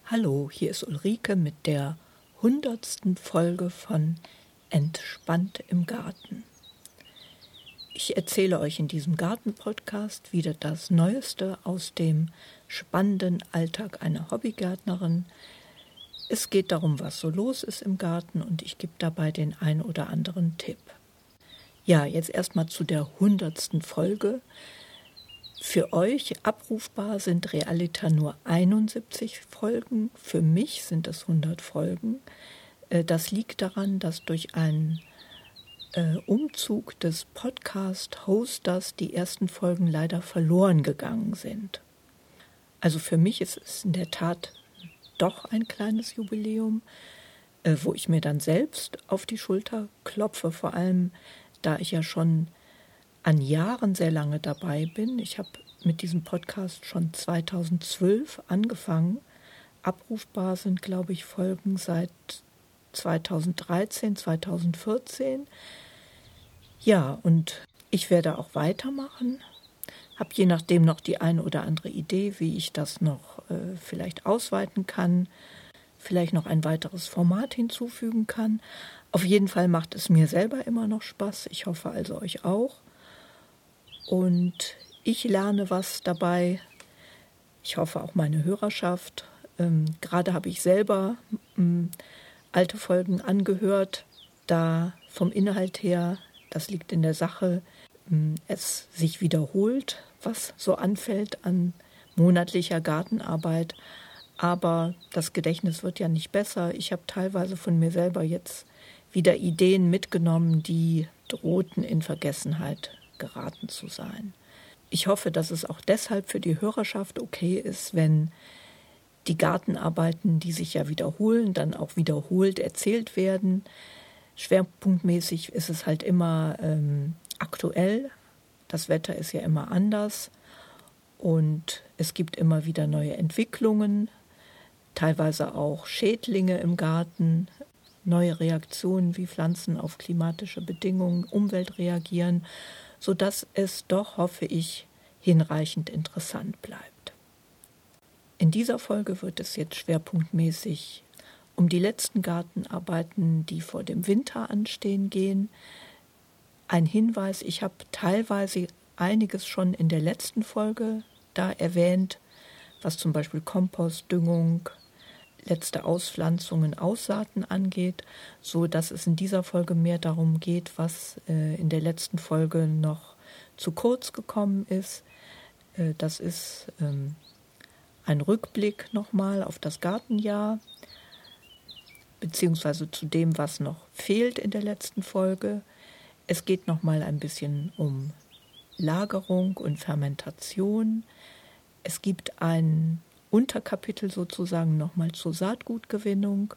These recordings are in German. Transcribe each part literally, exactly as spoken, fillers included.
Hallo, hier ist Ulrike mit der hundertsten Folge von Entspannt im Garten. Ich erzähle euch in diesem Garten-Podcast wieder das Neueste aus dem spannenden Alltag einer Hobbygärtnerin. Es geht darum, was so los ist im Garten, und ich gebe dabei den ein oder anderen Tipp. Ja, jetzt erstmal zu der hundertsten Folge. Für euch abrufbar sind Realita nur einundsiebzig Folgen, für mich sind es hundert Folgen. Das liegt daran, dass durch einen äh, Umzug des Podcast-Hosters die ersten Folgen leider verloren gegangen sind. Also für mich ist es in der Tat doch ein kleines Jubiläum, äh, wo ich mir dann selbst auf die Schulter klopfe, vor allem da ich ja schon an Jahren sehr lange dabei bin. Ich habe mit diesem Podcast schon zweitausendzwölf angefangen. Abrufbar sind, glaube ich, Folgen seit zweitausenddreizehn, zweitausendvierzehn. Ja, und ich werde auch weitermachen. Habe je nachdem noch die eine oder andere Idee, wie ich das noch äh, vielleicht ausweiten kann, vielleicht noch ein weiteres Format hinzufügen kann. Auf jeden Fall macht es mir selber immer noch Spaß. Ich hoffe also euch auch. Und ich lerne was dabei. Ich hoffe auch meine Hörerschaft. Ähm, gerade habe ich selber ähm, alte Folgen angehört, da vom Inhalt her, das liegt in der Sache, ähm, es sich wiederholt, was so anfällt an monatlicher Gartenarbeit. Aber das Gedächtnis wird ja nicht besser. Ich habe teilweise von mir selber jetzt wieder Ideen mitgenommen, die drohten in Vergessenheit geraten zu sein. Ich hoffe, dass es auch deshalb für die Hörerschaft okay ist, wenn die Gartenarbeiten, die sich ja wiederholen, dann auch wiederholt erzählt werden. Schwerpunktmäßig ist es halt immer ähm, aktuell. Das Wetter ist ja immer anders und es gibt immer wieder neue Entwicklungen, teilweise auch Schädlinge im Garten, neue Reaktionen, wie Pflanzen auf klimatische Bedingungen, Umwelt reagieren, sodass es doch, hoffe ich, hinreichend interessant bleibt. In dieser Folge wird es jetzt schwerpunktmäßig um die letzten Gartenarbeiten, die vor dem Winter anstehen, gehen. Ein Hinweis, ich habe teilweise einiges schon in der letzten Folge da erwähnt, was zum Beispiel Kompost, Düngung, letzte Auspflanzungen, Aussaaten angeht, so dass es in dieser Folge mehr darum geht, was äh, in der letzten Folge noch zu kurz gekommen ist. Äh, das ist ähm, ein Rückblick nochmal auf das Gartenjahr, beziehungsweise zu dem, was noch fehlt in der letzten Folge. Es geht nochmal ein bisschen um Lagerung und Fermentation. Es gibt ein Unterkapitel sozusagen nochmal zur Saatgutgewinnung.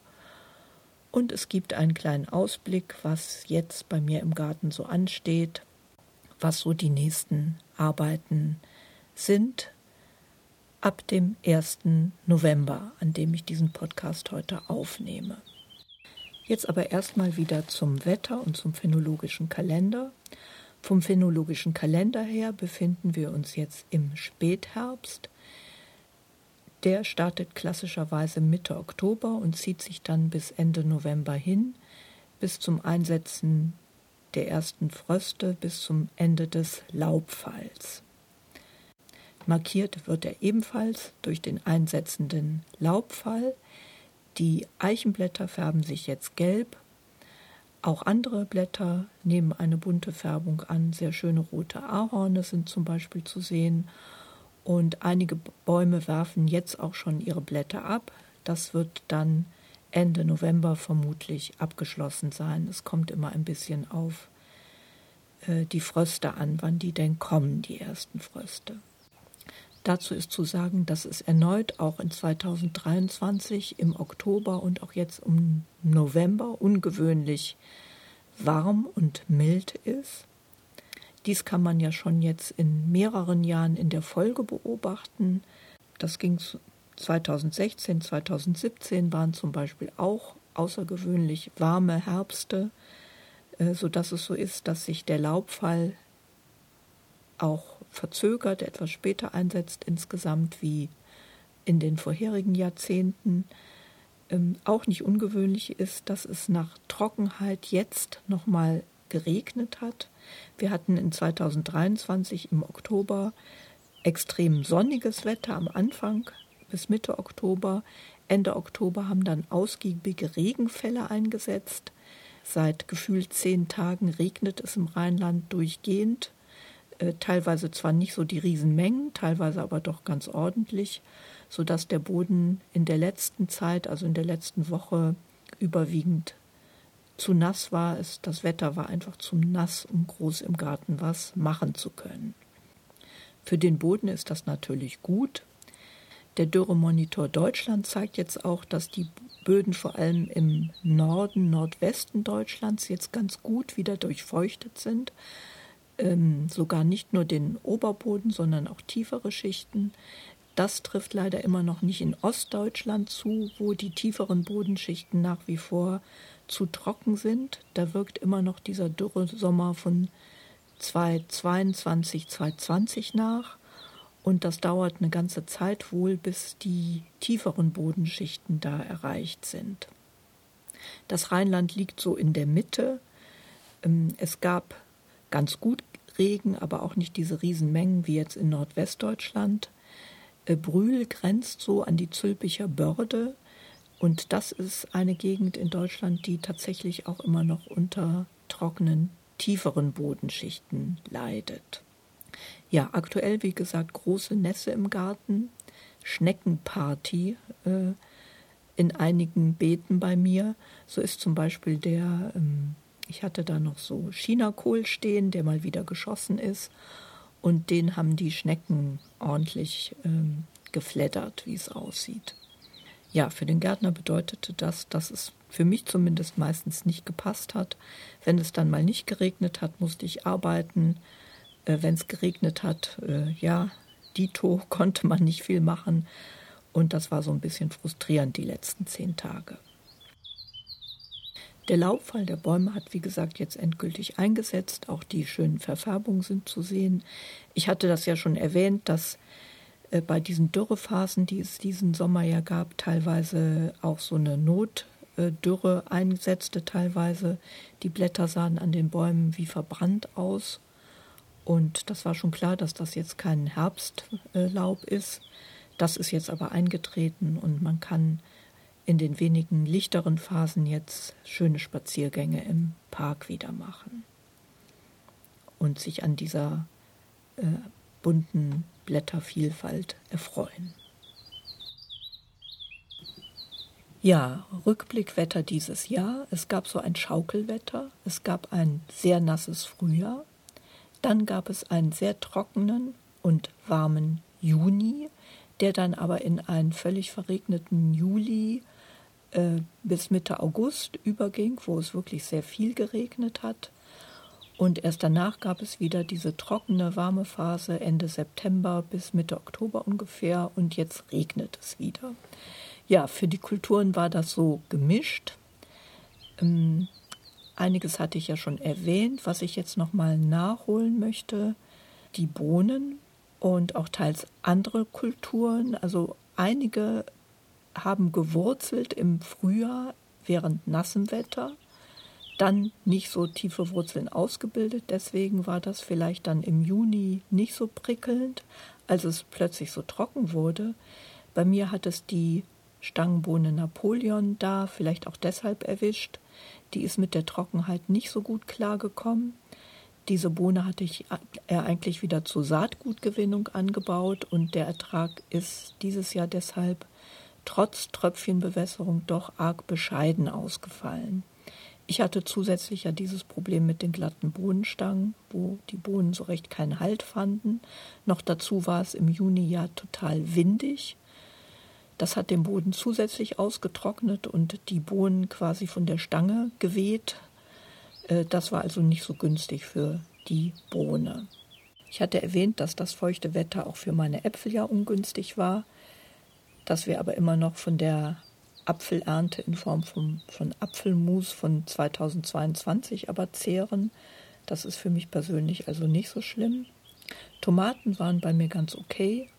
Und es gibt einen kleinen Ausblick, was jetzt bei mir im Garten so ansteht, was so die nächsten Arbeiten sind, ab dem ersten November, an dem ich diesen Podcast heute aufnehme. Jetzt aber erstmal wieder zum Wetter und zum phänologischen Kalender. Vom phänologischen Kalender her befinden wir uns jetzt im Spätherbst. Der startet klassischerweise Mitte Oktober und zieht sich dann bis Ende November hin, bis zum Einsetzen der ersten Fröste, bis zum Ende des Laubfalls. Markiert wird er ebenfalls durch den einsetzenden Laubfall. Die Eichenblätter färben sich jetzt gelb. Auch andere Blätter nehmen eine bunte Färbung an. Sehr schöne rote Ahorne sind zum Beispiel zu sehen. Und einige Bäume werfen jetzt auch schon ihre Blätter ab. Das wird dann Ende November vermutlich abgeschlossen sein. Es kommt immer ein bisschen auf äh, die Fröste an, wann die denn kommen, die ersten Fröste. Dazu ist zu sagen, dass es erneut auch in zweitausenddreiundzwanzig im Oktober und auch jetzt im November ungewöhnlich warm und mild ist. Dies kann man ja schon jetzt in mehreren Jahren in der Folge beobachten. Das ging zweitausendsechzehn, zweitausendsiebzehn waren zum Beispiel auch außergewöhnlich warme Herbste, sodass es so ist, dass sich der Laubfall auch verzögert, etwas später einsetzt insgesamt wie in den vorherigen Jahrzehnten ähm, auch nicht ungewöhnlich ist, dass es nach Trockenheit jetzt nochmal geregnet hat. Wir hatten in zweitausenddreiundzwanzig im Oktober extrem sonniges Wetter am Anfang bis Mitte Oktober. Ende Oktober haben dann ausgiebige Regenfälle eingesetzt. Seit gefühlt zehn Tagen regnet es im Rheinland durchgehend. Äh, teilweise zwar nicht so die Riesenmengen, teilweise aber doch ganz ordentlich, sodass der Boden in der letzten Zeit, also in der letzten Woche, überwiegend zu nass war. Es, das Wetter war einfach zu nass, um groß im Garten was machen zu können. Für den Boden ist das natürlich gut. Der Dürremonitor Deutschland zeigt jetzt auch, dass die Böden vor allem im Norden, Nordwesten Deutschlands jetzt ganz gut wieder durchfeuchtet sind. Ähm, sogar nicht nur den Oberboden, sondern auch tiefere Schichten. Das trifft leider immer noch nicht in Ostdeutschland zu, wo die tieferen Bodenschichten nach wie vor zu trocken sind. Da wirkt immer noch dieser Dürresommer von zweitausendzweiundzwanzig, zweitausendzwanzig nach. Und das dauert eine ganze Zeit wohl, bis die tieferen Bodenschichten da erreicht sind. Das Rheinland liegt so in der Mitte. Es gab ganz gut Regen, aber auch nicht diese Riesenmengen wie jetzt in Nordwestdeutschland. Brühl grenzt so an die Zülpicher Börde. Und das ist eine Gegend in Deutschland, die tatsächlich auch immer noch unter trockenen, tieferen Bodenschichten leidet. Ja, aktuell, wie gesagt, große Nässe im Garten, Schneckenparty äh, in einigen Beeten bei mir. So ist zum Beispiel der, ähm, ich hatte da noch so Chinakohl stehen, der mal wieder geschossen ist. Und den haben die Schnecken ordentlich ähm, gefleddert, wie es aussieht. Ja, für den Gärtner bedeutete das, dass es für mich zumindest meistens nicht gepasst hat. Wenn es dann mal nicht geregnet hat, musste ich arbeiten. Äh, wenn es geregnet hat, äh, ja, dito, konnte man nicht viel machen. Und das war so ein bisschen frustrierend die letzten zehn Tage. Der Laubfall der Bäume hat, wie gesagt, jetzt endgültig eingesetzt. Auch die schönen Verfärbungen sind zu sehen. Ich hatte das ja schon erwähnt, dass äh, bei diesen Dürrephasen, die es diesen Sommer ja gab, teilweise auch so eine Notdürre äh, einsetzte teilweise. Die Blätter sahen an den Bäumen wie verbrannt aus. Und das war schon klar, dass das jetzt kein Herbstlaub äh, ist. Das ist jetzt aber eingetreten und man kann in den wenigen lichteren Phasen jetzt schöne Spaziergänge im Park wieder machen und sich an dieser äh, bunten Blättervielfalt erfreuen. Ja, Rückblickwetter dieses Jahr. Es gab so ein Schaukelwetter, es gab ein sehr nasses Frühjahr, dann gab es einen sehr trockenen und warmen Juni, der dann aber in einen völlig verregneten Juli äh, bis Mitte August überging, wo es wirklich sehr viel geregnet hat. Und erst danach gab es wieder diese trockene, warme Phase Ende September bis Mitte Oktober ungefähr und jetzt regnet es wieder. Ja, für die Kulturen war das so gemischt. Ähm, einiges hatte ich ja schon erwähnt, was ich jetzt nochmal nachholen möchte. Die Bohnen und auch teils andere Kulturen, also einige haben gewurzelt im Frühjahr während nassem Wetter, dann nicht so tiefe Wurzeln ausgebildet, deswegen war das vielleicht dann im Juni nicht so prickelnd, als es plötzlich so trocken wurde. Bei mir hat es die Stangenbohne Napoleon da vielleicht auch deshalb erwischt, die ist mit der Trockenheit nicht so gut klargekommen. Diese Bohne hatte ich eigentlich wieder zur Saatgutgewinnung angebaut und der Ertrag ist dieses Jahr deshalb trotz Tröpfchenbewässerung doch arg bescheiden ausgefallen. Ich hatte zusätzlich ja dieses Problem mit den glatten Bohnenstangen, wo die Bohnen so recht keinen Halt fanden. Noch dazu war es im Juni ja total windig. Das hat den Boden zusätzlich ausgetrocknet und die Bohnen quasi von der Stange geweht. Das war also nicht so günstig für die Bohne. Ich hatte erwähnt, dass das feuchte Wetter auch für meine Äpfel ja ungünstig war, dass wir aber immer noch von der Apfelernte in Form von, von Apfelmus von zweitausendzweiundzwanzig aber zehren. Das ist für mich persönlich also nicht so schlimm. Tomaten waren bei mir ganz okay,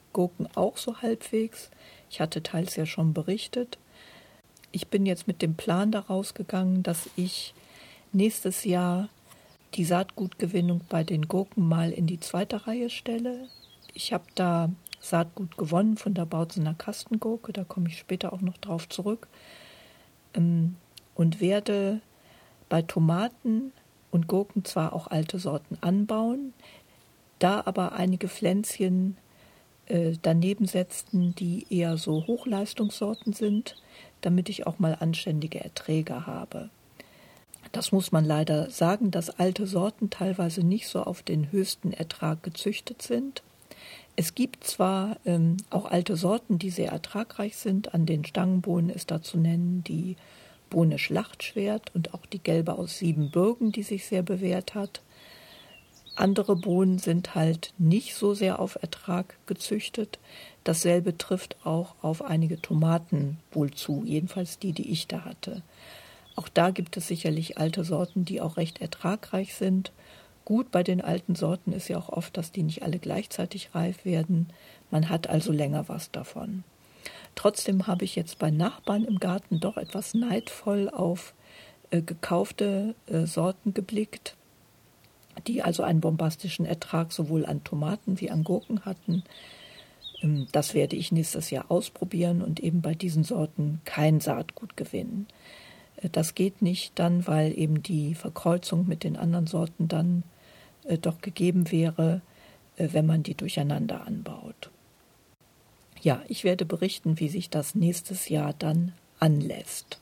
Gurken auch so halbwegs. Ich hatte teils ja schon berichtet. Ich bin jetzt mit dem Plan daraus gegangen, dass ich nächstes Jahr die Saatgutgewinnung bei den Gurken mal in die zweite Reihe stelle. Ich habe da Saatgut gewonnen von der Bautzener Kastengurke, da komme ich später auch noch drauf zurück, ähm, und werde bei Tomaten und Gurken zwar auch alte Sorten anbauen, da aber einige Pflänzchen äh, daneben setzen, die eher so Hochleistungssorten sind, damit ich auch mal anständige Erträge habe. Das muss man leider sagen, dass alte Sorten teilweise nicht so auf den höchsten Ertrag gezüchtet sind. Es gibt zwar ähm, auch alte Sorten, die sehr ertragreich sind. An den Stangenbohnen ist da zu nennen die Bohne Schlachtschwert und auch die gelbe aus Siebenbürgen, die sich sehr bewährt hat. Andere Bohnen sind halt nicht so sehr auf Ertrag gezüchtet. Dasselbe trifft auch auf einige Tomaten wohl zu, jedenfalls die, die ich da hatte. Auch da gibt es sicherlich alte Sorten, die auch recht ertragreich sind. Gut bei den alten Sorten ist ja auch oft, dass die nicht alle gleichzeitig reif werden. Man hat also länger was davon. Trotzdem habe ich jetzt bei Nachbarn im Garten doch etwas neidvoll auf äh, gekaufte äh, Sorten geblickt, die also einen bombastischen Ertrag sowohl an Tomaten wie an Gurken hatten. Ähm, das werde ich nächstes Jahr ausprobieren und eben bei diesen Sorten kein Saatgut gewinnen. Äh, das geht nicht dann, weil eben die Verkreuzung mit den anderen Sorten dann äh, doch gegeben wäre, äh, wenn man die durcheinander anbaut. Ja, ich werde berichten, wie sich das nächstes Jahr dann anlässt.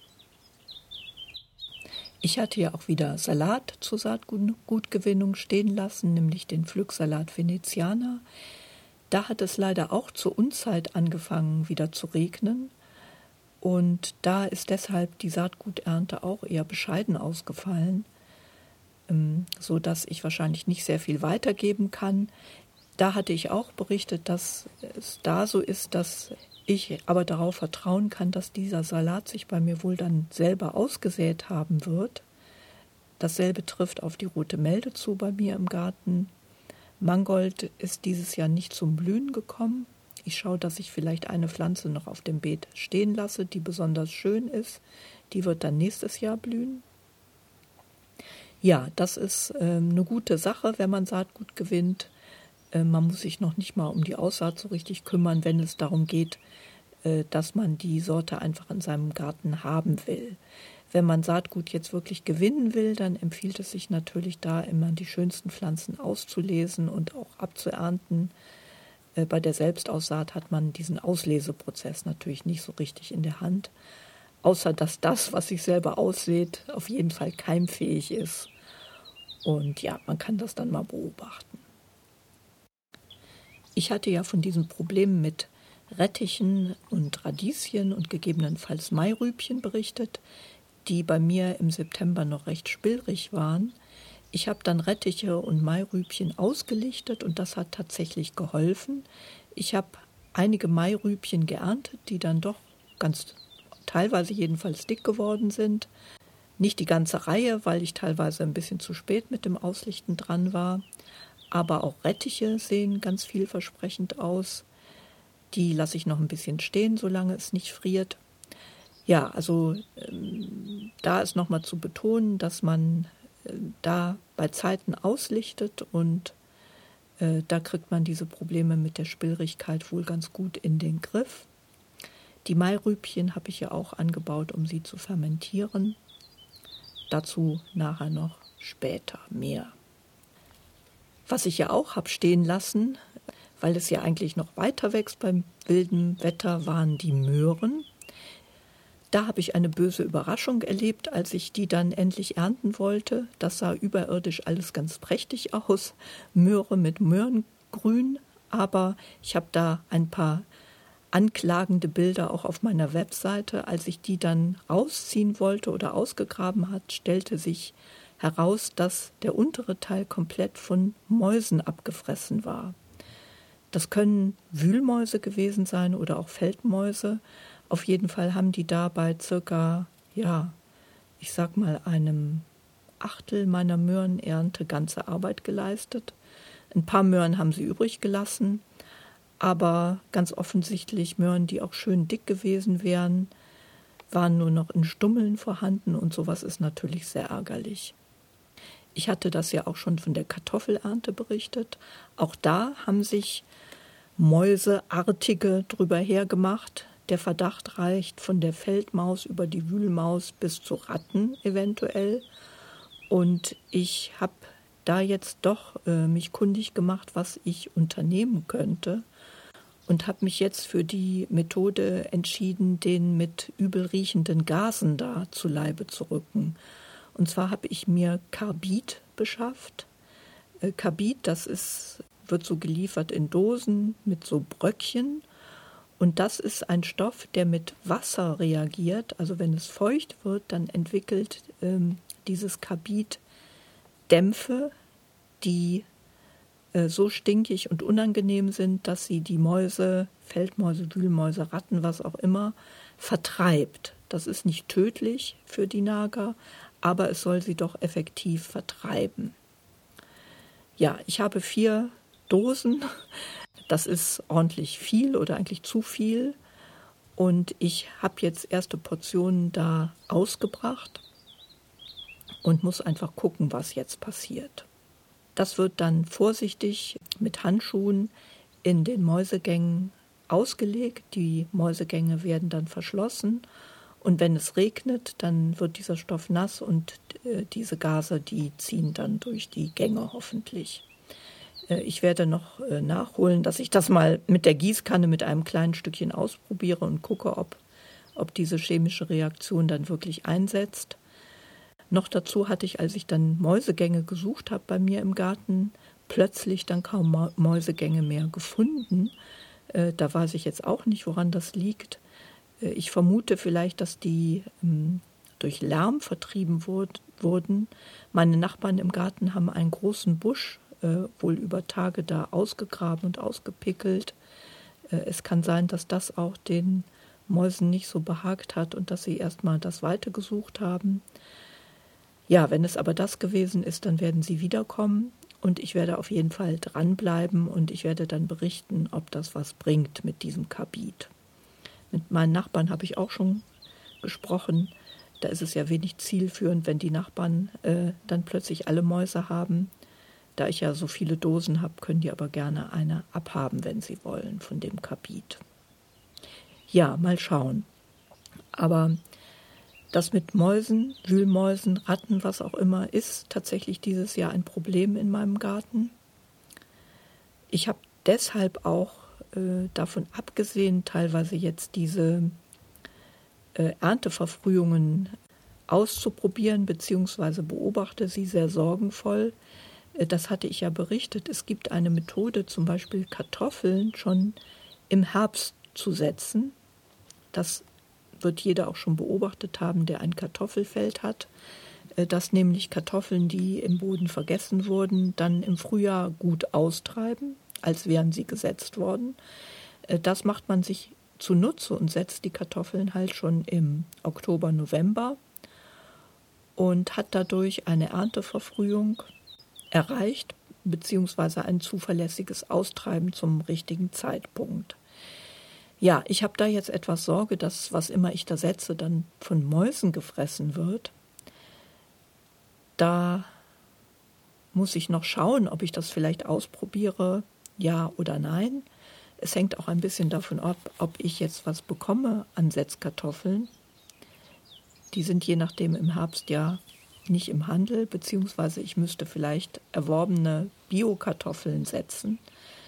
Ich hatte ja auch wieder Salat zur Saatgutgewinnung stehen lassen, nämlich den Pflücksalat Venezianer. Da hat es leider auch zur Unzeit angefangen, wieder zu regnen. Und da ist deshalb die Saatguternte auch eher bescheiden ausgefallen, so dass ich wahrscheinlich nicht sehr viel weitergeben kann. Da hatte ich auch berichtet, dass es da so ist, dass ich aber darauf vertrauen kann, dass dieser Salat sich bei mir wohl dann selber ausgesät haben wird. Dasselbe trifft auf die rote Melde zu bei mir im Garten. Mangold ist dieses Jahr nicht zum Blühen gekommen. Ich schaue, dass ich vielleicht eine Pflanze noch auf dem Beet stehen lasse, die besonders schön ist. Die wird dann nächstes Jahr blühen. Ja, das ist äh, eine gute Sache, wenn man Saatgut gewinnt. Man muss sich noch nicht mal um die Aussaat so richtig kümmern, wenn es darum geht, dass man die Sorte einfach in seinem Garten haben will. Wenn man Saatgut jetzt wirklich gewinnen will, dann empfiehlt es sich natürlich da immer die schönsten Pflanzen auszulesen und auch abzuernten. Bei der Selbstaussaat hat man diesen Ausleseprozess natürlich nicht so richtig in der Hand, außer dass das, was sich selber aussät, auf jeden Fall keimfähig ist. Und ja, man kann das dann mal beobachten. Ich hatte ja von diesen Problemen mit Rettichen und Radieschen und gegebenenfalls Mairübchen berichtet, die bei mir im September noch recht spillrig waren. Ich habe dann Rettiche und Mairübchen ausgelichtet und das hat tatsächlich geholfen. Ich habe einige Mairübchen geerntet, die dann doch ganz teilweise jedenfalls dick geworden sind. Nicht die ganze Reihe, weil ich teilweise ein bisschen zu spät mit dem Auslichten dran war. Aber auch Rettiche sehen ganz vielversprechend aus. Die lasse ich noch ein bisschen stehen, solange es nicht friert. Ja, also ähm, da ist nochmal zu betonen, dass man äh, da bei Zeiten auslichtet und äh, da kriegt man diese Probleme mit der Spillrigkeit wohl ganz gut in den Griff. Die Mairübchen habe ich ja auch angebaut, um sie zu fermentieren. Dazu nachher noch später mehr. Was ich ja auch habe stehen lassen, weil es ja eigentlich noch weiter wächst beim wilden Wetter, waren die Möhren. Da habe ich eine böse Überraschung erlebt, als ich die dann endlich ernten wollte. Das sah überirdisch alles ganz prächtig aus, Möhre mit Möhrengrün, aber ich habe da ein paar anklagende Bilder auch auf meiner Webseite. Als ich die dann rausziehen wollte oder ausgegraben hat, stellte sich heraus, dass der untere Teil komplett von Mäusen abgefressen war. Das können Wühlmäuse gewesen sein oder auch Feldmäuse. Auf jeden Fall haben die da bei circa, ja, ich sag mal einem Achtel meiner Möhrenernte ganze Arbeit geleistet. Ein paar Möhren haben sie übrig gelassen, Aber ganz offensichtlich Möhren, die auch schön dick gewesen wären, waren nur noch in Stummeln vorhanden und sowas ist natürlich sehr ärgerlich. Ich hatte das ja auch schon von der Kartoffelernte berichtet. Auch da haben sich Mäuseartige drüber hergemacht. Der Verdacht reicht von der Feldmaus über die Wühlmaus bis zu Ratten eventuell. Und ich habe da jetzt doch äh, mich kundig gemacht, was ich unternehmen könnte. Und habe mich jetzt für die Methode entschieden, den mit übel riechenden Gasen da zu Leibe zu rücken. Und zwar habe ich mir Carbid beschafft. Äh, Carbid, das ist, wird so geliefert in Dosen mit so Bröckchen. Und das ist ein Stoff, der mit Wasser reagiert. Also wenn es feucht wird, dann entwickelt ähm, dieses Carbid Dämpfe, die äh, so stinkig und unangenehm sind, dass sie die Mäuse, Feldmäuse, Wühlmäuse, Ratten, was auch immer, vertreibt. Das ist nicht tödlich für die Nager, aber es soll sie doch effektiv vertreiben. Ja, ich habe vier Dosen. Das ist ordentlich viel oder eigentlich zu viel. Und ich habe jetzt erste Portionen da ausgebracht und muss einfach gucken, was jetzt passiert. Das wird dann vorsichtig mit Handschuhen in den Mäusegängen ausgelegt. Die Mäusegänge werden dann verschlossen. Und wenn es regnet, dann wird dieser Stoff nass und äh, diese Gase, die ziehen dann durch die Gänge hoffentlich. Äh, ich werde noch äh, nachholen, dass ich das mal mit der Gießkanne mit einem kleinen Stückchen ausprobiere und gucke, ob, ob diese chemische Reaktion dann wirklich einsetzt. Noch dazu hatte ich, als ich dann Mäusegänge gesucht habe bei mir im Garten, plötzlich dann kaum Mäusegänge mehr gefunden. Äh, da weiß ich jetzt auch nicht, woran das liegt. Ich vermute vielleicht, dass die ähm, durch Lärm vertrieben wurd, wurden. Meine Nachbarn im Garten haben einen großen Busch äh, wohl über Tage da ausgegraben und ausgepickelt. Äh, es kann sein, dass das auch den Mäusen nicht so behagt hat und dass sie erstmal das Weite gesucht haben. Ja, wenn es aber das gewesen ist, dann werden sie wiederkommen und ich werde auf jeden Fall dranbleiben und ich werde dann berichten, ob das was bringt mit diesem Carbid. Mit meinen Nachbarn habe ich auch schon gesprochen. Da ist es ja wenig zielführend, wenn die Nachbarn äh, dann plötzlich alle Mäuse haben. Da ich ja so viele Dosen habe, können die aber gerne eine abhaben, wenn sie wollen, von dem Carbid. Ja, mal schauen. Aber das mit Mäusen, Wühlmäusen, Ratten, was auch immer, ist tatsächlich dieses Jahr ein Problem in meinem Garten. Ich habe deshalb auch davon abgesehen, teilweise jetzt diese äh, Ernteverfrühungen auszuprobieren, beziehungsweise beobachte sie sehr sorgenvoll. Äh, das hatte ich ja berichtet. Es gibt eine Methode, zum Beispiel Kartoffeln schon im Herbst zu setzen. Das wird jeder auch schon beobachtet haben, der ein Kartoffelfeld hat, äh, dass nämlich Kartoffeln, die im Boden vergessen wurden, dann im Frühjahr gut austreiben, als wären sie gesetzt worden. Das macht man sich zunutze und setzt die Kartoffeln halt schon im Oktober, November und hat dadurch eine Ernteverfrühung erreicht, beziehungsweise ein zuverlässiges Austreiben zum richtigen Zeitpunkt. Ja, ich habe da jetzt etwas Sorge, dass was immer ich da setze, dann von Mäusen gefressen wird. Da muss ich noch schauen, ob ich das vielleicht ausprobiere, ja oder nein. Es hängt auch ein bisschen davon ab, ob ich jetzt was bekomme an Setzkartoffeln. Die sind je nachdem im Herbst ja nicht im Handel, beziehungsweise ich müsste vielleicht erworbene Bio-Kartoffeln setzen.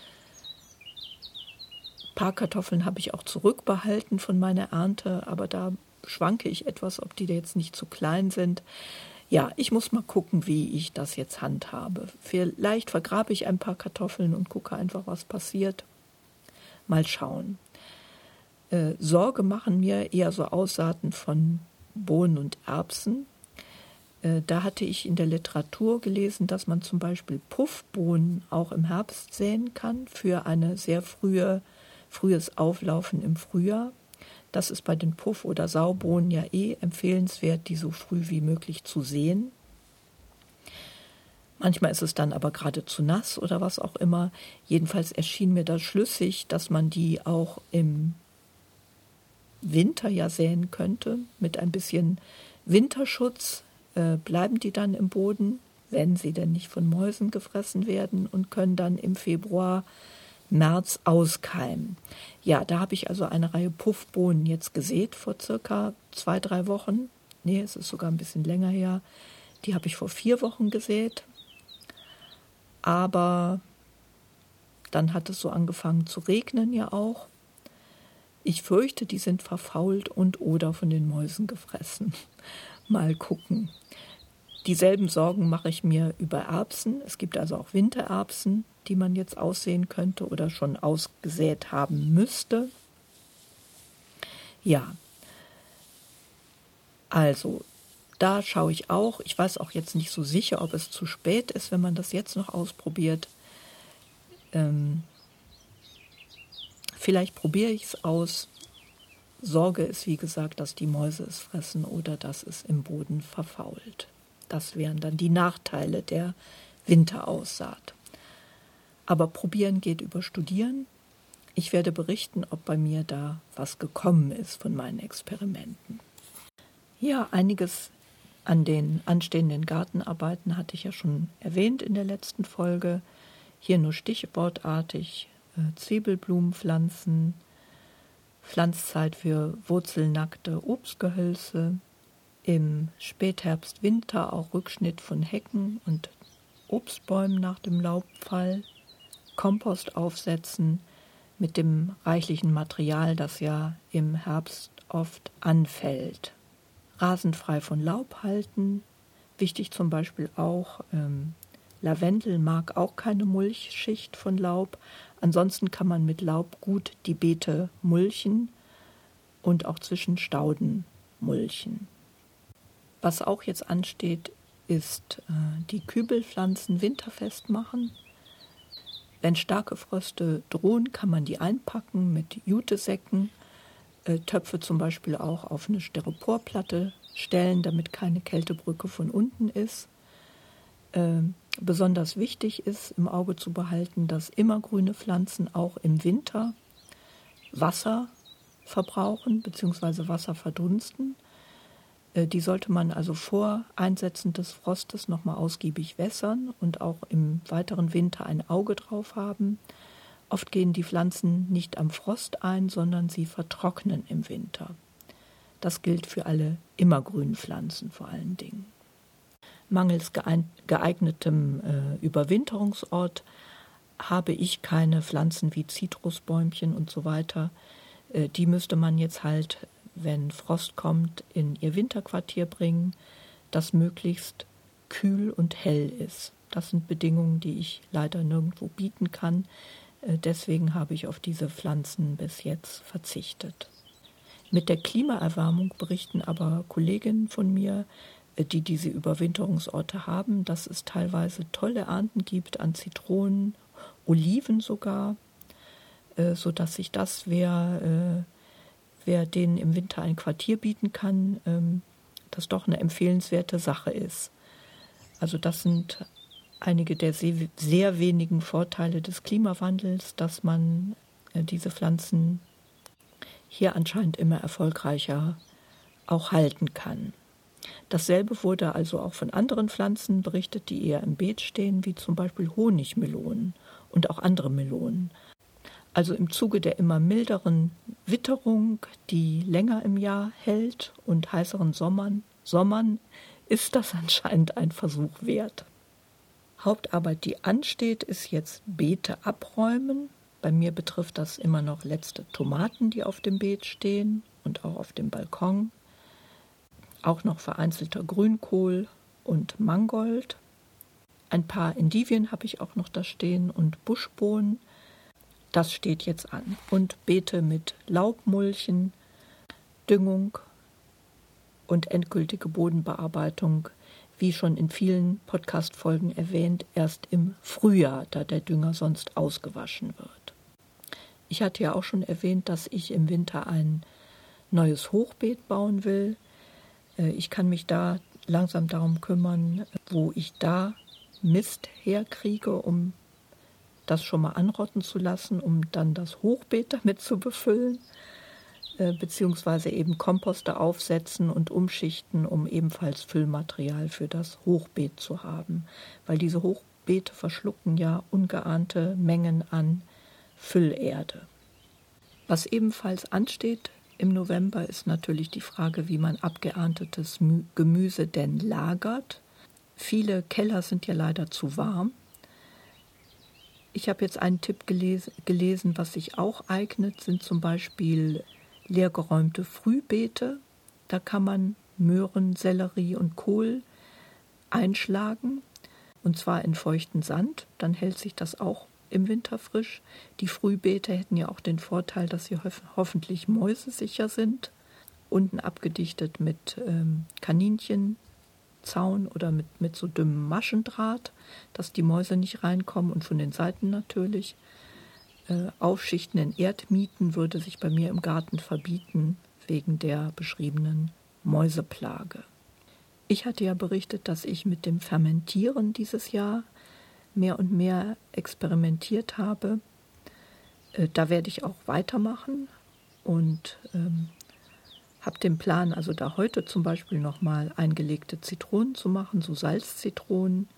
Ein paar Kartoffeln habe ich auch zurückbehalten von meiner Ernte, aber da schwanke ich etwas, ob die da jetzt nicht zu klein sind. Ja, ich muss mal gucken, wie ich das jetzt handhabe. Vielleicht vergrabe ich ein paar Kartoffeln und gucke einfach, was passiert. Mal schauen. Äh, Sorge machen mir eher so Aussaaten von Bohnen und Erbsen. Äh, da hatte ich in der Literatur gelesen, dass man zum Beispiel Puffbohnen auch im Herbst säen kann für eine sehr frühe, frühes Auflaufen im Frühjahr. Das ist bei den Puff- oder Saubohnen ja eh empfehlenswert, die so früh wie möglich zu säen. Manchmal ist es dann aber gerade zu nass oder was auch immer. Jedenfalls erschien mir das schlüssig, dass man die auch im Winter ja säen könnte. Mit ein bisschen Winterschutz äh, bleiben die dann im Boden, wenn sie denn nicht von Mäusen gefressen werden, und können dann im Februar, März auskeimen. Ja, da habe ich also eine Reihe Puffbohnen jetzt gesät vor circa zwei, drei Wochen. Nee, es ist sogar ein bisschen länger her. Die habe ich vor vier Wochen gesät. Aber dann hat es so angefangen zu regnen ja auch. Ich fürchte, die sind verfault und oder von den Mäusen gefressen. Mal gucken. Dieselben Sorgen mache ich mir über Erbsen. Es gibt also auch Wintererbsen, die man jetzt aussehen könnte oder schon ausgesät haben müsste. Ja, also da schaue ich auch. Ich weiß auch jetzt nicht so sicher, ob es zu spät ist, wenn man das jetzt noch ausprobiert. Ähm, vielleicht probiere ich es aus. Sorge ist, wie gesagt, dass die Mäuse es fressen oder dass es im Boden verfault. Das wären dann die Nachteile der Winteraussaat. Aber probieren geht über Studieren. Ich werde berichten, ob bei mir da was gekommen ist von meinen Experimenten. Ja, einiges an den anstehenden Gartenarbeiten hatte ich ja schon erwähnt in der letzten Folge. Hier nur stichwortartig: äh, Zwiebelblumenpflanzen, Pflanzzeit für wurzelnackte Obstgehölze, im Spätherbst, Winter auch Rückschnitt von Hecken und Obstbäumen nach dem Laubfall, Kompost aufsetzen mit dem reichlichen Material, das ja im Herbst oft anfällt. Rasenfrei von Laub halten, wichtig zum Beispiel auch, ähm, Lavendel mag auch keine Mulchschicht von Laub. Ansonsten kann man mit Laub gut die Beete mulchen und auch zwischen Stauden mulchen. Was auch jetzt ansteht, ist äh, die Kübelpflanzen winterfest machen. Wenn starke Fröste drohen, kann man die einpacken mit Jutesäcken, äh, Töpfe zum Beispiel auch auf eine Styroporplatte stellen, damit keine Kältebrücke von unten ist. Äh, besonders wichtig ist, im Auge zu behalten, dass immergrüne Pflanzen auch im Winter Wasser verbrauchen bzw. Wasser verdunsten. Die sollte man also vor Einsetzen des Frostes nochmal ausgiebig wässern und auch im weiteren Winter ein Auge drauf haben. Oft gehen die Pflanzen nicht am Frost ein, sondern sie vertrocknen im Winter. Das gilt für alle immergrünen Pflanzen vor allen Dingen. Mangels geeignetem äh, Überwinterungsort habe ich keine Pflanzen wie Zitrusbäumchen und so weiter. Äh, die müsste man jetzt halt, wenn Frost kommt, in ihr Winterquartier bringen, das möglichst kühl und hell ist. Das sind Bedingungen, die ich leider nirgendwo bieten kann. Deswegen habe ich auf diese Pflanzen bis jetzt verzichtet. Mit der Klimaerwärmung berichten aber Kolleginnen von mir, die diese Überwinterungsorte haben, dass es teilweise tolle Ernten gibt an Zitronen, Oliven sogar, sodass sich das, wer wer denen im Winter ein Quartier bieten kann, ähm, das doch eine empfehlenswerte Sache ist. Also das sind einige der sehr, sehr wenigen Vorteile des Klimawandels, dass man äh, diese Pflanzen hier anscheinend immer erfolgreicher auch halten kann. Dasselbe wurde also auch von anderen Pflanzen berichtet, die eher im Beet stehen, wie zum Beispiel Honigmelonen und auch andere Melonen. Also im Zuge der immer milderen Witterung, die länger im Jahr hält, und heißeren Sommern, Sommern ist das anscheinend ein Versuch wert. Hauptarbeit, die ansteht, ist jetzt Beete abräumen. Bei mir betrifft das immer noch letzte Tomaten, die auf dem Beet stehen und auch auf dem Balkon. Auch noch vereinzelter Grünkohl und Mangold. Ein paar Endivien habe ich auch noch da stehen und Buschbohnen. Das steht jetzt an. Und Beete mit Laubmulchen, Düngung und endgültige Bodenbearbeitung, wie schon in vielen Podcast-Folgen erwähnt, erst im Frühjahr, da der Dünger sonst ausgewaschen wird. Ich hatte ja auch schon erwähnt, dass ich im Winter ein neues Hochbeet bauen will. Ich kann mich da langsam darum kümmern, wo ich da Mist herkriege, um das schon mal anrotten zu lassen, um dann das Hochbeet damit zu befüllen, äh, beziehungsweise eben Komposte aufsetzen und umschichten, um ebenfalls Füllmaterial für das Hochbeet zu haben. Weil diese Hochbeete verschlucken ja ungeahnte Mengen an Füllerde. Was ebenfalls ansteht im November, ist natürlich die Frage, wie man abgeerntetes Gemüse denn lagert. Viele Keller sind ja leider zu warm. Ich habe jetzt einen Tipp gelesen, gelesen, was sich auch eignet, sind zum Beispiel leergeräumte Frühbeete. Da kann man Möhren, Sellerie und Kohl einschlagen, und zwar in feuchten Sand. Dann hält sich das auch im Winter frisch. Die Frühbeete hätten ja auch den Vorteil, dass sie ho- hoffentlich mäusesicher sind. Unten abgedichtet mit ähm, Kaninchenzaun oder mit, mit so dünnem Maschendraht, dass die Mäuse nicht reinkommen, und von den Seiten natürlich. Äh, Aufschichten in Erdmieten würde sich bei mir im Garten verbieten, wegen der beschriebenen Mäuseplage. Ich hatte ja berichtet, dass ich mit dem Fermentieren dieses Jahr mehr und mehr experimentiert habe. Äh, da werde ich auch weitermachen und ähm, habe den Plan, also da heute zum Beispiel nochmal eingelegte Zitronen zu machen, so Salzzitronen,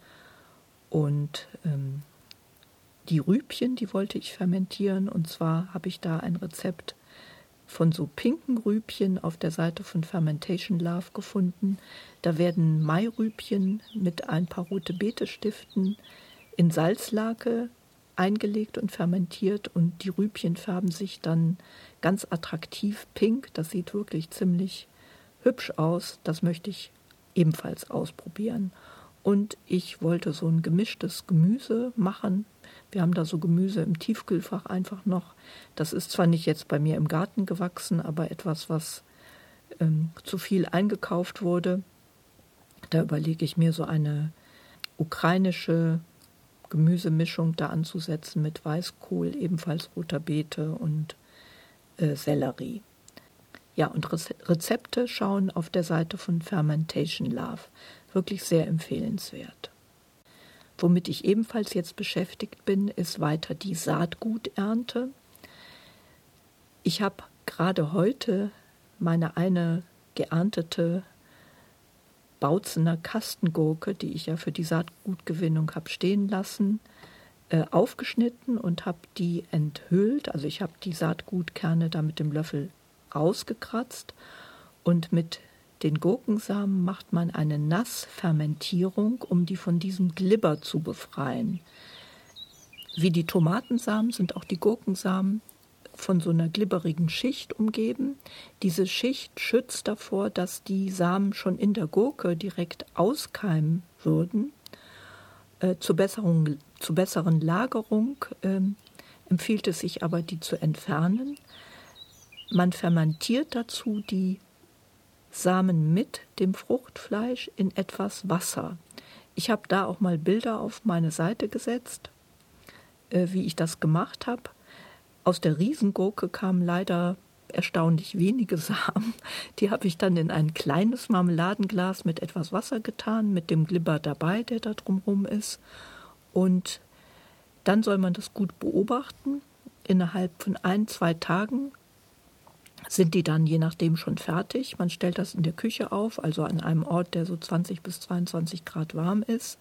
und ähm, die Rübchen, die wollte ich fermentieren, und zwar habe ich da ein Rezept von so pinken Rübchen auf der Seite von Fermentation Love gefunden. Da werden Mairübchen mit ein paar rote Beete-Stiften in Salzlake eingelegt und fermentiert, und die Rübchen färben sich dann ganz attraktiv pink. Das sieht wirklich ziemlich hübsch aus. Das möchte ich ebenfalls ausprobieren. Und ich wollte so ein gemischtes Gemüse machen. Wir haben da so Gemüse im Tiefkühlfach einfach noch. Das ist zwar nicht jetzt bei mir im Garten gewachsen, aber etwas, was ähm, zu viel eingekauft wurde. Da überlege ich mir so eine ukrainische Gemüsemischung da anzusetzen mit Weißkohl, ebenfalls roter Beete und äh, Sellerie. Ja, und Rezepte schauen auf der Seite von Fermentation Love. Wirklich sehr empfehlenswert. Womit ich ebenfalls jetzt beschäftigt bin, ist weiter die Saatguternte. Ich habe gerade heute meine eine geerntete Bautzener Kastengurke, die ich ja für die Saatgutgewinnung habe stehen lassen, äh, aufgeschnitten und habe die enthüllt. Also ich habe die Saatgutkerne da mit dem Löffel rausgekratzt, und mit den Gurkensamen macht man eine Nassfermentierung, um die von diesem Glibber zu befreien. Wie die Tomatensamen sind auch die Gurkensamen von so einer glibberigen Schicht umgeben. Diese Schicht schützt davor, dass die Samen schon in der Gurke direkt auskeimen würden. Äh, zur, Besserung, zur besseren Lagerung äh, empfiehlt es sich aber, die zu entfernen. Man fermentiert dazu die Samen mit dem Fruchtfleisch in etwas Wasser. Ich habe da auch mal Bilder auf meine Seite gesetzt, äh, wie ich das gemacht habe. Aus der Riesengurke kamen leider erstaunlich wenige Samen. Die habe ich dann in ein kleines Marmeladenglas mit etwas Wasser getan, mit dem Glibber dabei, der da drumherum ist. Und dann soll man das gut beobachten. Innerhalb von ein, zwei Tagen sind die dann je nachdem schon fertig. Man stellt das in der Küche auf, also an einem Ort, der so zwanzig bis zweiundzwanzig Grad warm ist.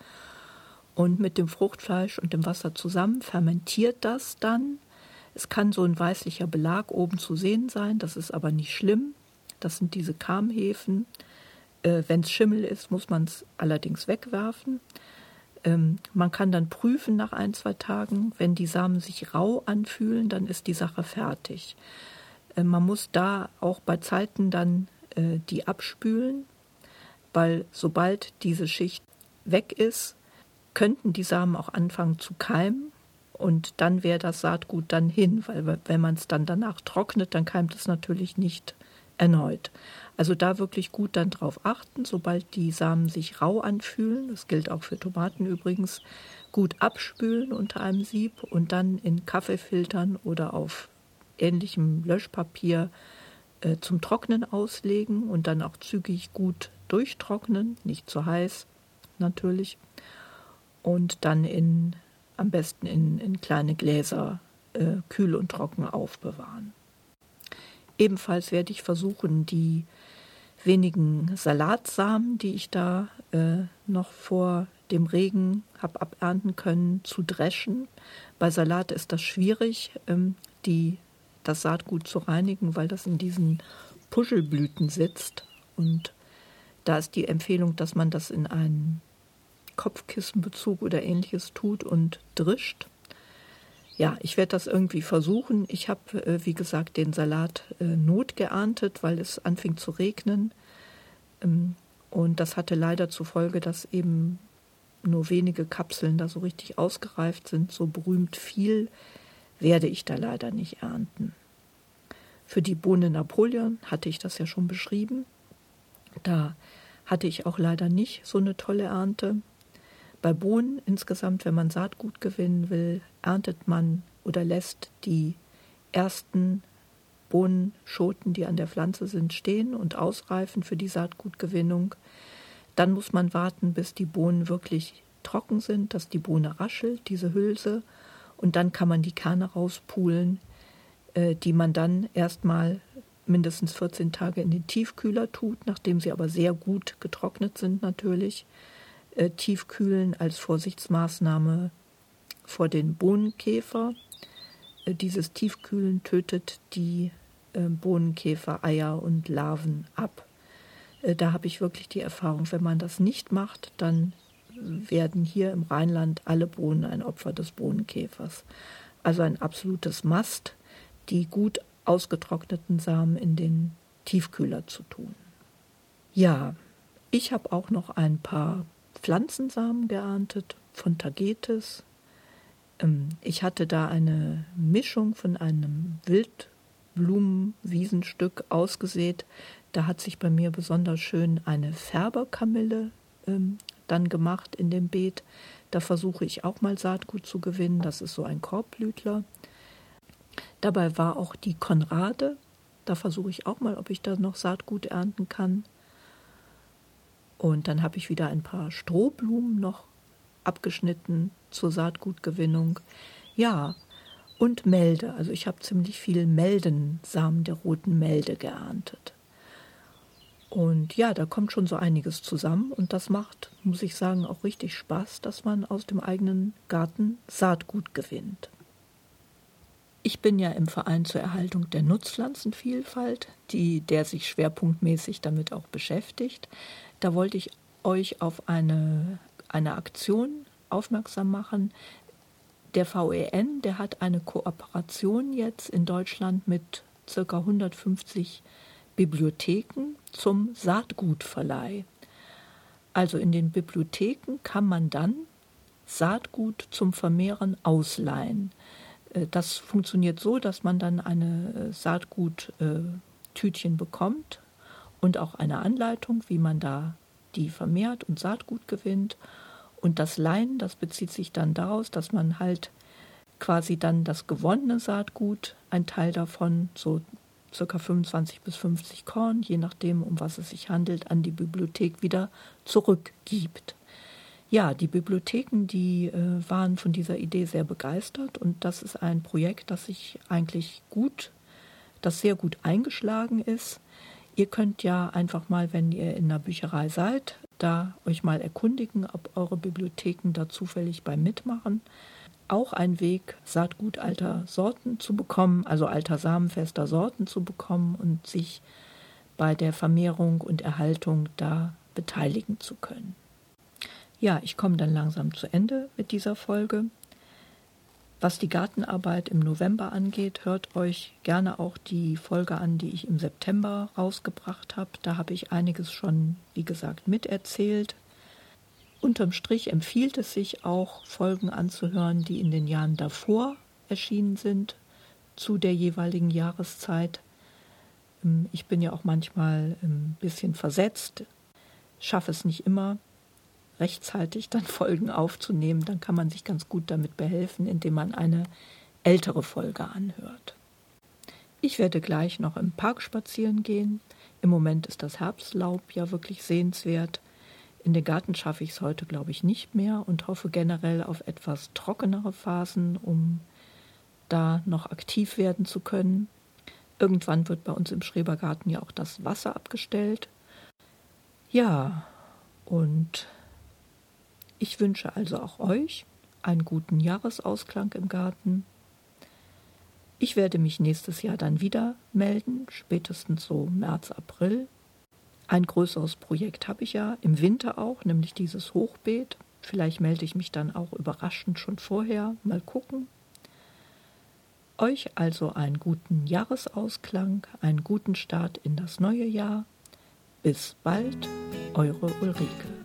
Und mit dem Fruchtfleisch und dem Wasser zusammen fermentiert das dann. Es kann so ein weißlicher Belag oben zu sehen sein, das ist aber nicht schlimm. Das sind diese Kamhefen. Äh, wenn es Schimmel ist, muss man es allerdings wegwerfen. Ähm, man kann dann prüfen nach ein, zwei Tagen. Wenn die Samen sich rau anfühlen, dann ist die Sache fertig. Man muss da auch bei Zeiten dann äh, die abspülen, weil sobald diese Schicht weg ist, könnten die Samen auch anfangen zu keimen, und dann wäre das Saatgut dann hin, weil wenn man es dann danach trocknet, dann keimt es natürlich nicht erneut. Also da wirklich gut dann drauf achten, sobald die Samen sich rau anfühlen, das gilt auch für Tomaten übrigens, gut abspülen unter einem Sieb und dann in Kaffeefiltern oder auf ähnlichem Löschpapier äh, zum Trocknen auslegen und dann auch zügig gut durchtrocknen, nicht zu heiß natürlich. und dann in, am besten in, in kleine Gläser äh, kühl und trocken aufbewahren. Ebenfalls werde ich versuchen, die wenigen Salatsamen, die ich da äh, noch vor dem Regen habe abernten können, zu dreschen. Bei Salat ist das schwierig, ähm, die, das Saatgut zu reinigen, weil das in diesen Puschelblüten sitzt. Und da ist die Empfehlung, dass man das in einen Kopfkissenbezug oder ähnliches tut und drischt. Ja, ich werde das irgendwie versuchen. Ich habe, äh, wie gesagt, den Salat äh, notgeerntet, weil es anfing zu regnen. Ähm, und das hatte leider zur Folge, dass eben nur wenige Kapseln da so richtig ausgereift sind. So berühmt viel werde ich da leider nicht ernten. Für die Bohne Napoleon hatte ich das ja schon beschrieben. Da hatte ich auch leider nicht so eine tolle Ernte. Bei Bohnen insgesamt, wenn man Saatgut gewinnen will, erntet man oder lässt die ersten Bohnenschoten, die an der Pflanze sind, stehen und ausreifen für die Saatgutgewinnung. Dann muss man warten, bis die Bohnen wirklich trocken sind, dass die Bohne raschelt, diese Hülse. Und dann kann man die Kerne rauspulen, äh, die man dann erstmal mindestens vierzehn Tage in den Tiefkühler tut, nachdem sie aber sehr gut getrocknet sind natürlich. Äh, tiefkühlen als Vorsichtsmaßnahme vor den Bohnenkäfer. Äh, dieses Tiefkühlen tötet die äh, Bohnenkäfer, Eier und Larven ab. Äh, da habe ich wirklich die Erfahrung, wenn man das nicht macht, dann werden hier im Rheinland alle Bohnen ein Opfer des Bohnenkäfers. Also ein absolutes Must, die gut ausgetrockneten Samen in den Tiefkühler zu tun. Ja, ich habe auch noch ein paar Pflanzensamen geerntet von Tagetes. Ich hatte da eine Mischung von einem Wildblumenwiesenstück ausgesät. Da hat sich bei mir besonders schön eine Färberkamille ähm, dann gemacht in dem Beet. Da versuche ich auch mal Saatgut zu gewinnen. Das ist so ein Korbblütler. Dabei war auch die Konrade. Da versuche ich auch mal, ob ich da noch Saatgut ernten kann. Und dann habe ich wieder ein paar Strohblumen noch abgeschnitten zur Saatgutgewinnung. Ja, und Melde. Also ich habe ziemlich viel Meldensamen der roten Melde geerntet. Und ja, da kommt schon so einiges zusammen. Und das macht, muss ich sagen, auch richtig Spaß, dass man aus dem eigenen Garten Saatgut gewinnt. Ich bin ja im Verein zur Erhaltung der Nutzpflanzenvielfalt, die, der sich schwerpunktmäßig damit auch beschäftigt. Da wollte ich euch auf eine, eine Aktion aufmerksam machen. Der V E N, der hat eine Kooperation jetzt in Deutschland mit ca. hundertfünfzig Bibliotheken zum Saatgutverleih. Also in den Bibliotheken kann man dann Saatgut zum Vermehren ausleihen. Das funktioniert so, dass man dann eine Saatguttütchen bekommt und auch eine Anleitung, wie man da die vermehrt und Saatgut gewinnt. Und das Leihen, das bezieht sich dann daraus, dass man halt quasi dann das gewonnene Saatgut, ein Teil davon, so ca. fünfundzwanzig bis fünfzig Korn, je nachdem, um was es sich handelt, an die Bibliothek wieder zurückgibt. Ja, die Bibliotheken, die äh, waren von dieser Idee sehr begeistert und das ist ein Projekt, das sich eigentlich gut, das sehr gut eingeschlagen ist. Ihr könnt ja einfach mal, wenn ihr in einer Bücherei seid, da euch mal erkundigen, ob eure Bibliotheken da zufällig bei mitmachen. Auch ein Weg, Saatgut alter Sorten zu bekommen, also alter samenfester Sorten zu bekommen und sich bei der Vermehrung und Erhaltung da beteiligen zu können. Ja, ich komme dann langsam zu Ende mit dieser Folge. Was die Gartenarbeit im November angeht, hört euch gerne auch die Folge an, die ich im September rausgebracht habe. Da habe ich einiges schon, wie gesagt, miterzählt. Unterm Strich empfiehlt es sich auch, Folgen anzuhören, die in den Jahren davor erschienen sind, zu der jeweiligen Jahreszeit. Ich bin ja auch manchmal ein bisschen versetzt, schaffe es nicht immer, rechtzeitig dann Folgen aufzunehmen. Dann kann man sich ganz gut damit behelfen, indem man eine ältere Folge anhört. Ich werde gleich noch im Park spazieren gehen. Im Moment ist das Herbstlaub ja wirklich sehenswert. In den Garten schaffe ich es heute, glaube ich, nicht mehr und hoffe generell auf etwas trockenere Phasen, um da noch aktiv werden zu können. Irgendwann wird bei uns im Schrebergarten ja auch das Wasser abgestellt. Ja, und ich wünsche also auch euch einen guten Jahresausklang im Garten. Ich werde mich nächstes Jahr dann wieder melden, spätestens so März, April. Ein größeres Projekt habe ich ja im Winter auch, nämlich dieses Hochbeet. Vielleicht melde ich mich dann auch überraschend schon vorher. Mal gucken. Euch also einen guten Jahresausklang, einen guten Start in das neue Jahr. Bis bald, eure Ulrike.